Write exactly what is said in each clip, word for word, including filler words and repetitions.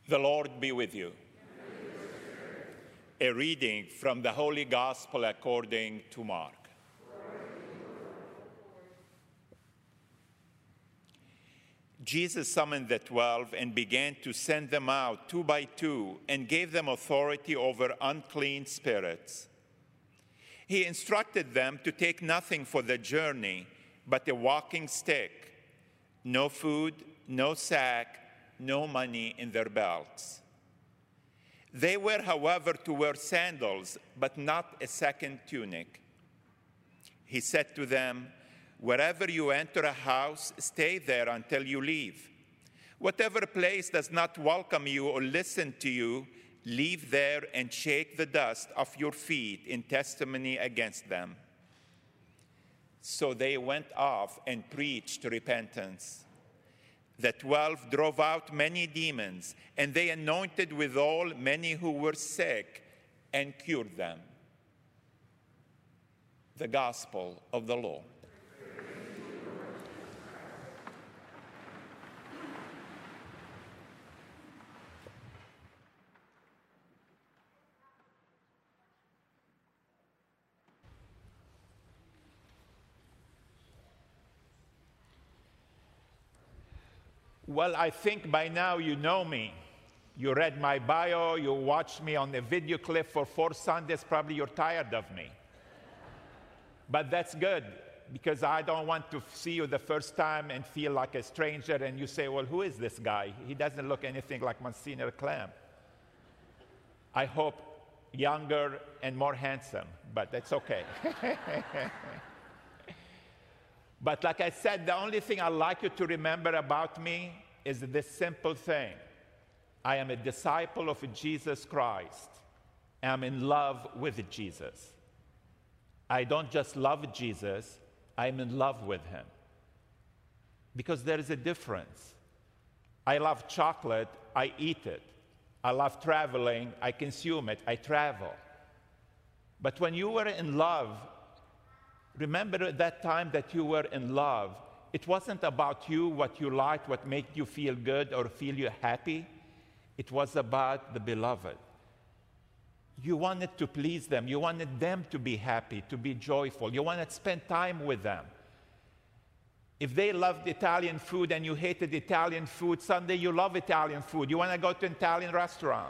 The Lord be with you. A reading from the Holy Gospel according to Mark. Jesus summoned the twelve and began to send them out two by two and gave them authority over unclean spirits. He instructed them to take nothing for the journey but a walking stick, no food, no sack, no money in their belts. They were, however, to wear sandals, but not a second tunic. He said to them, "Wherever you enter a house, stay there until you leave. Whatever place does not welcome you or listen to you, leave there and shake the dust off your feet in testimony against them." So they went off and preached repentance. The twelve drove out many demons, and they anointed with oil many who were sick and cured them. The Gospel of the Lord. Well, I think by now you know me. You read my bio, you watched me on a video clip for four Sundays, probably you're tired of me. But that's good, because I don't want to see you the first time and feel like a stranger and you say, well, who is this guy? He doesn't look anything like Monsignor Clem. I hope younger and more handsome, but that's okay. But like I said, the only thing I'd like you to remember about me is this simple thing. I am a disciple of Jesus Christ. I'm in love with Jesus. I don't just love Jesus, I'm in love with him. Because there is a difference. I love chocolate, I eat it. I love traveling, I consume it, I travel. But when you were in love, remember at that time that you were in love, it wasn't about you, what you liked, what made you feel good or feel you happy. It was about the beloved. You wanted to please them. You wanted them to be happy, to be joyful. You wanted to spend time with them. If they loved Italian food and you hated Italian food, someday you love Italian food. You want to go to an Italian restaurant.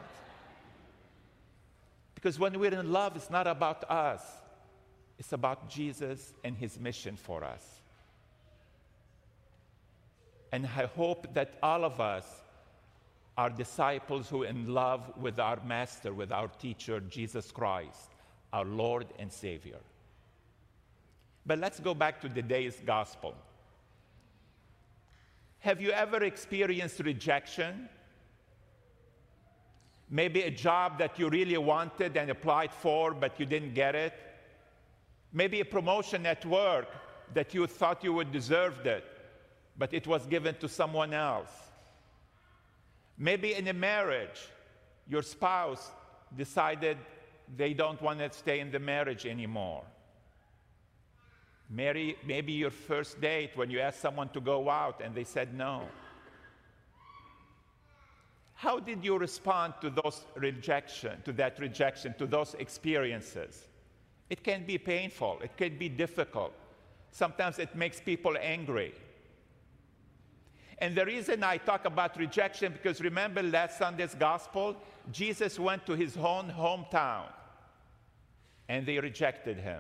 Because when we're in love, it's not about us. It's about Jesus and his mission for us. And I hope that all of us are disciples who are in love with our Master, with our teacher, Jesus Christ, our Lord and Savior. But let's go back to today's gospel. Have you ever experienced rejection? Maybe a job that you really wanted and applied for, but you didn't get it? Maybe a promotion at work that you thought you would deserve it, but it was given to someone else. Maybe in a marriage, your spouse decided they don't want to stay in the marriage anymore. Maybe, maybe your first date when you asked someone to go out and they said no. How did you respond to those rejection, to that rejection, to those experiences? It can be painful. It can be difficult. Sometimes it makes people angry. And the reason I talk about rejection, because remember last Sunday's gospel, Jesus went to his own hometown, and they rejected him.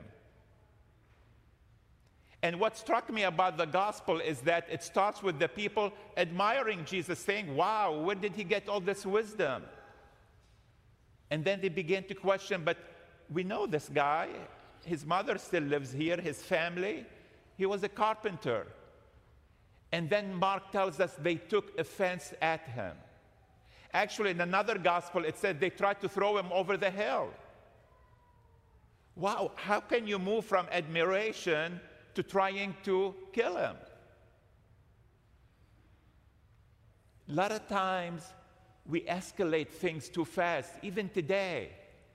And what struck me about the gospel is that it starts with the people admiring Jesus, saying, wow, where did he get all this wisdom? And then they begin to question, but we know this guy. His mother still lives here, his family. He was a carpenter. And then Mark tells us they took offense at him. Actually, in another gospel, it said they tried to throw him over the hill. Wow, how can you move from admiration to trying to kill him? A lot of times, we escalate things too fast, even today.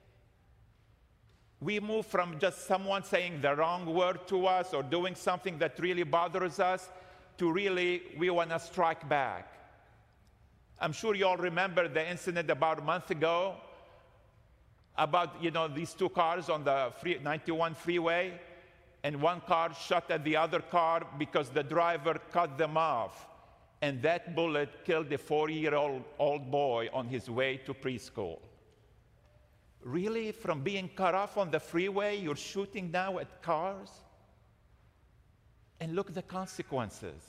We move from just someone saying the wrong word to us or doing something that really bothers us to really, we want to strike back. I'm sure you all remember the incident about a month ago about, you know, these two cars on the free, ninety-one freeway, and one car shot at the other car because the driver cut them off. And that bullet killed a four-year-old old boy on his way to preschool. Really? From being cut off on the freeway, you're shooting now at cars? And look at the consequences.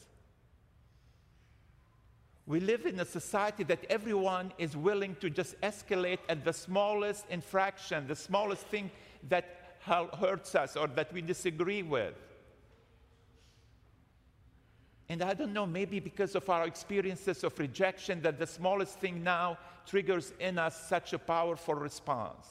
We live in a society that everyone is willing to just escalate at the smallest infraction, the smallest thing that hurts us or that we disagree with. And I don't know, maybe because of our experiences of rejection, that the smallest thing now triggers in us such a powerful response.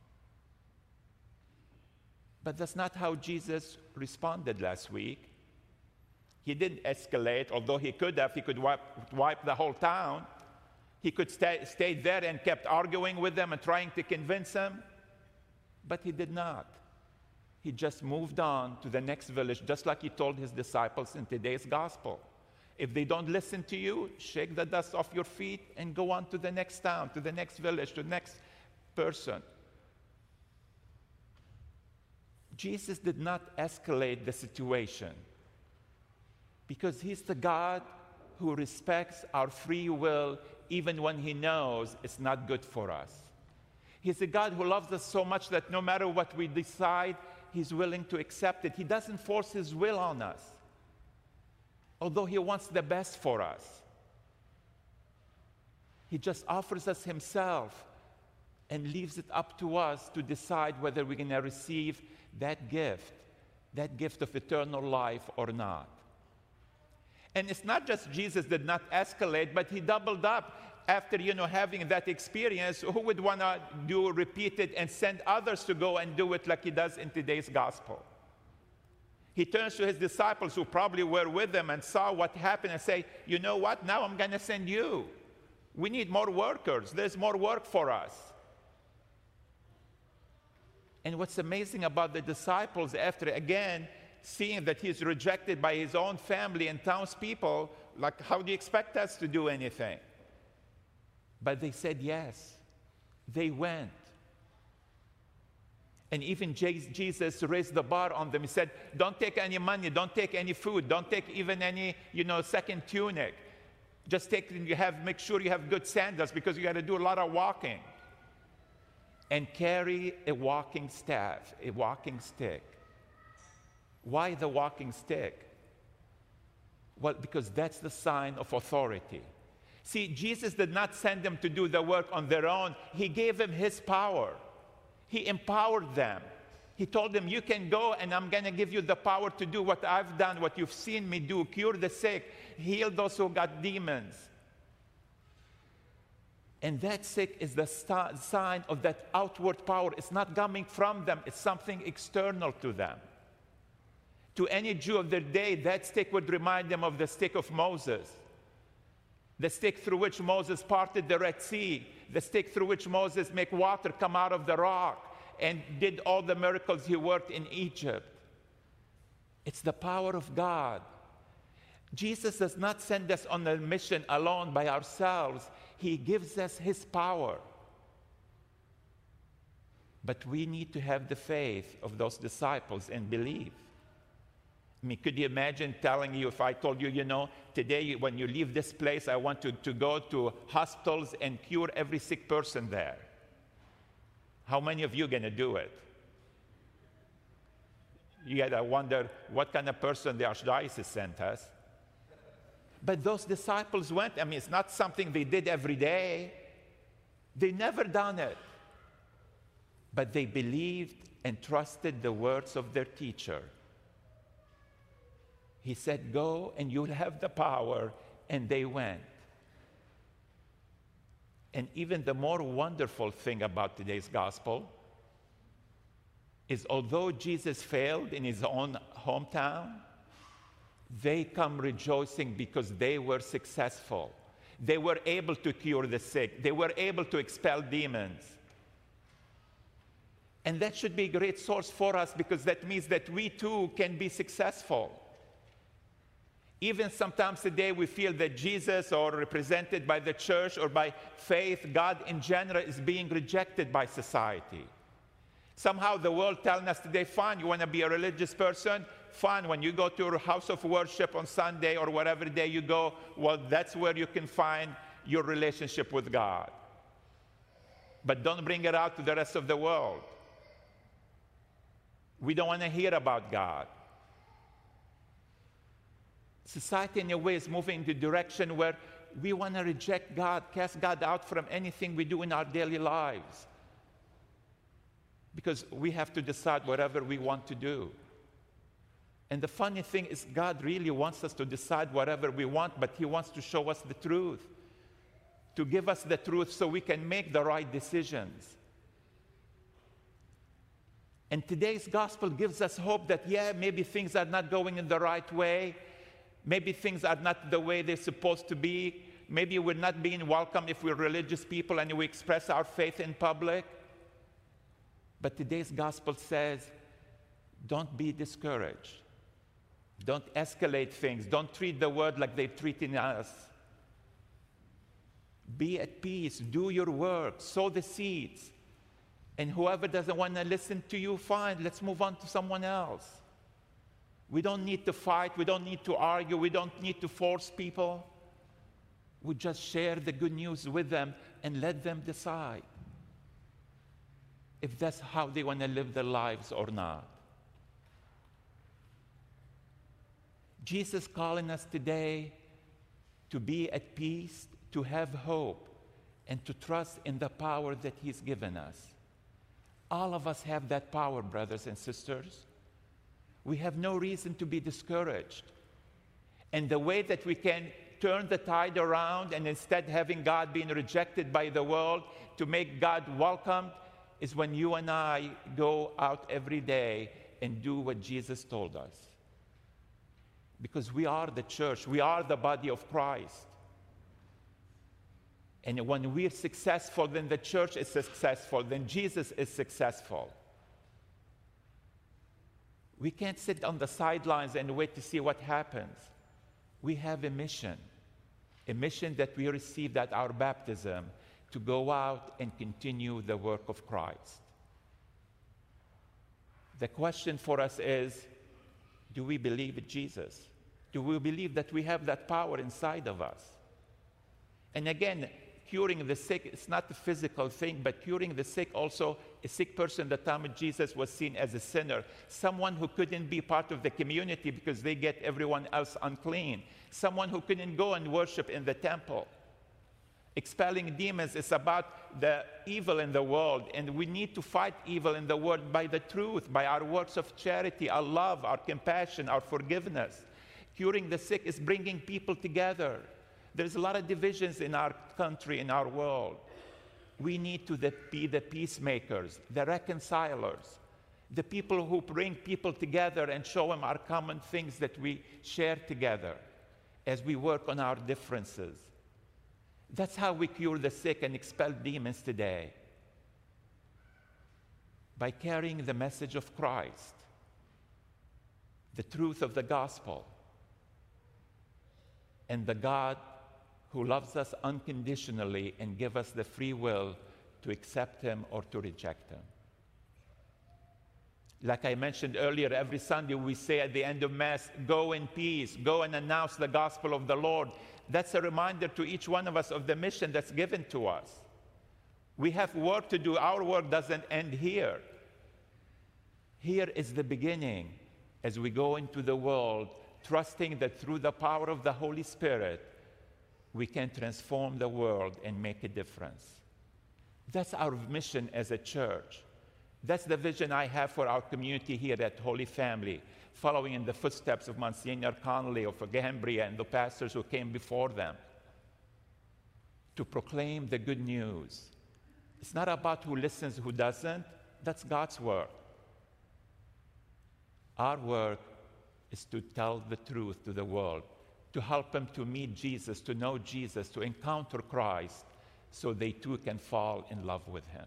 But that's not how Jesus responded last week. He didn't escalate, although he could have. He could wipe, wipe the whole town. He could stay, stay there and kept arguing with them and trying to convince them. But he did not. He just moved on to the next village, just like he told his disciples in today's gospel. If they don't listen to you, shake the dust off your feet and go on to the next town, to the next village, to the next person. Jesus did not escalate the situation, because he's the God who respects our free will even when he knows it's not good for us. He's a God who loves us so much that no matter what we decide, he's willing to accept it. He doesn't force his will on us, although he wants the best for us. He just offers us himself and leaves it up to us to decide whether we're going to receive that gift, that gift of eternal life or not. And it's not just Jesus did not escalate, but he doubled up after, you know, having that experience. Who would want to do repeat it and send others to go and do it like he does in today's gospel? He turns to his disciples who probably were with him and saw what happened and say, you know what, now I'm going to send you. We need more workers. There's more work for us. And what's amazing about the disciples, after again seeing that he's rejected by his own family and townspeople, like, how do you expect us to do anything? But they said yes. They went. And even Jesus raised the bar on them. He said, don't take any money, don't take any food, don't take even any, you know, second tunic. Just take, you have, make sure you have good sandals, because you got to do a lot of walking. And carry a walking staff, a walking stick. Why the walking stick? Well, because that's the sign of authority. See, Jesus did not send them to do the work on their own. He gave them his power. He empowered them. He told them, you can go, and I'm going to give you the power to do what I've done, what you've seen me do, cure the sick, heal those who got demons. And that sick is the st- sign of that outward power. It's not coming from them. It's something external to them. To any Jew of their day, that stick would remind them of the stick of Moses. The stick through which Moses parted the Red Sea. The stick through which Moses made water come out of the rock and did all the miracles he worked in Egypt. It's the power of God. Jesus does not send us on a mission alone by ourselves. He gives us his power. But we need to have the faith of those disciples and believe. I mean, could you imagine telling you, if I told you, you know, today when you leave this place, I want to, to go to hospitals and cure every sick person there. How many of you are going to do it? You got to wonder what kind of person the Archdiocese sent us. But those disciples went. I mean, it's not something they did every day. They never done it. But they believed and trusted the words of their teacher. He said, go and you'll have the power, and they went. And even the more wonderful thing about today's gospel is, although Jesus failed in his own hometown, they come rejoicing because they were successful. They were able to cure the sick. They were able to expel demons. And that should be a great source for us, because that means that we too can be successful. Even sometimes today we feel that Jesus, or represented by the church or by faith, God in general, is being rejected by society. Somehow the world telling us today, fine, you want to be a religious person? Fine, when you go to your house of worship on Sunday or whatever day you go, well, that's where you can find your relationship with God. But don't bring it out to the rest of the world. We don't want to hear about God. Society, in a way, is moving in the direction where we want to reject God, cast God out from anything we do in our daily lives. Because we have to decide whatever we want to do. And the funny thing is, God really wants us to decide whatever we want, but He wants to show us the truth, to give us the truth so we can make the right decisions. And today's gospel gives us hope that, yeah, maybe things are not going in the right way. Maybe things are not the way they're supposed to be. Maybe we're not being welcome if we're religious people and we express our faith in public. But today's gospel says, don't be discouraged. Don't escalate things. Don't treat the world like they're treating us. Be at peace. Do your work. Sow the seeds. And whoever doesn't want to listen to you, fine. Let's move on to someone else. We don't need to fight. We don't need to argue. We don't need to force people. We just share the good news with them and let them decide if that's how they want to live their lives or not. Jesus calling us today to be at peace, to have hope, and to trust in the power that He's given us. All of us have that power, brothers and sisters. We have no reason to be discouraged. And the way that we can turn the tide around and instead having God being rejected by the world, to make God welcomed, is when you and I go out every day and do what Jesus told us. Because we are the church. We are the body of Christ. And when we're successful, then the church is successful. Then Jesus is successful. We can't sit on the sidelines and wait to see what happens. We have a mission, a mission that we received at our baptism, to go out and continue the work of Christ. The question for us is, do we believe in Jesus? Do we believe that we have that power inside of us? And again, curing the sick, it's not a physical thing, but curing the sick also, a sick person at the time of Jesus was seen as a sinner, someone who couldn't be part of the community because they get everyone else unclean, someone who couldn't go and worship in the temple. Expelling demons is about the evil in the world, and we need to fight evil in the world by the truth, by our works of charity, our love, our compassion, our forgiveness. Curing the sick is bringing people together. There's a lot of divisions in our country, in our world. We need to the, be the peacemakers, the reconcilers, the people who bring people together and show them our common things that we share together as we work on our differences. That's how we cure the sick and expel demons today. By carrying the message of Christ, the truth of the gospel, and the God who loves us unconditionally and gives us the free will to accept Him or to reject Him. Like I mentioned earlier, every Sunday we say at the end of Mass, go in peace, go and announce the gospel of the Lord. That's a reminder to each one of us of the mission that's given to us. We have work to do. Our work doesn't end here. Here is the beginning as we go into the world, trusting that through the power of the Holy Spirit, we can transform the world and make a difference. That's our mission as a church. That's the vision I have for our community here at Holy Family, following in the footsteps of Monsignor Connolly of Gambria and the pastors who came before them, to proclaim the good news. It's not about who listens, who doesn't. That's God's work. Our work is to tell the truth to the world, to help them to meet Jesus, to know Jesus, to encounter Christ, so they too can fall in love with Him.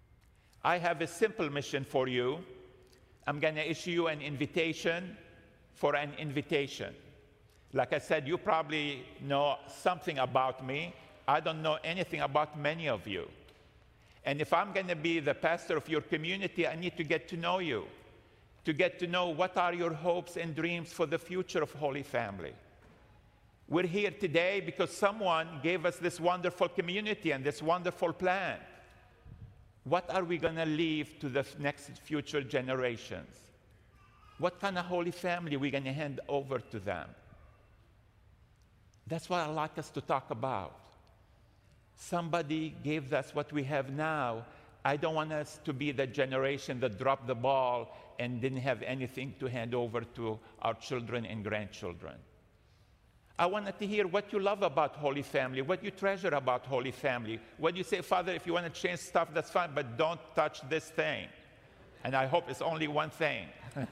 I have a simple mission for you. I'm going to issue you an invitation for an invitation. Like I said, you probably know something about me. I don't know anything about many of you. And if I'm going to be the pastor of your community, I need to get to know you, to get to know what are your hopes and dreams for the future of Holy Family. We're here today because someone gave us this wonderful community and this wonderful plan. What are we going to leave to the next future generations? What kind of Holy Family are we going to hand over to them? That's what I'd like us to talk about. Somebody gave us what we have now. I don't want us to be the generation that dropped the ball and didn't have anything to hand over to our children and grandchildren. I wanted to hear what you love about Holy Family, what you treasure about Holy Family. What you say, Father, if you want to change stuff, that's fine, but don't touch this thing. And I hope it's only one thing.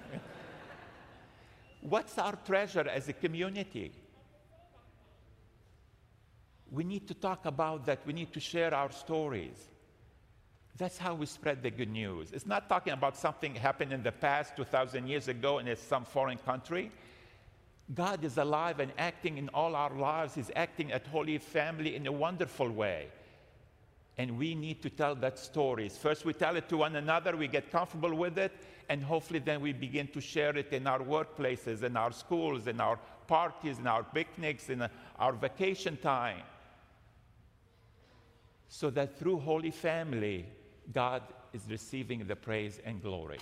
What's our treasure as a community? We need to talk about that. We need to share our stories. That's how we spread the good news. It's not talking about something happened in the past two thousand years ago and it's some foreign country. God is alive and acting in all our lives. He's acting at Holy Family in a wonderful way. And we need to tell that story. First, we tell it to one another, we get comfortable with it, and hopefully then we begin to share it in our workplaces, in our schools, in our parties, in our picnics, in our vacation time. So that through Holy Family, God is receiving the praise and glory.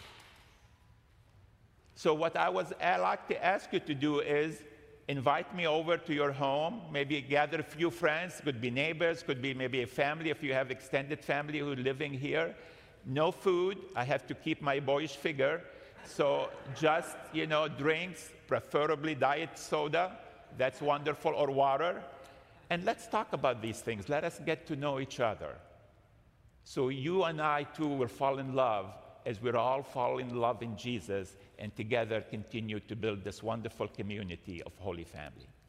So what I was I like to ask you to do is invite me over to your home, maybe gather a few friends, could be neighbors, could be maybe a family if you have extended family who are living here. No food, I have to keep my boyish figure. So just, you know, drinks, preferably diet soda, that's wonderful, or water. And let's talk about these things. Let us get to know each other. So you and I too will fall in love as we're all fall in love in Jesus and together continue to build this wonderful community of Holy Family.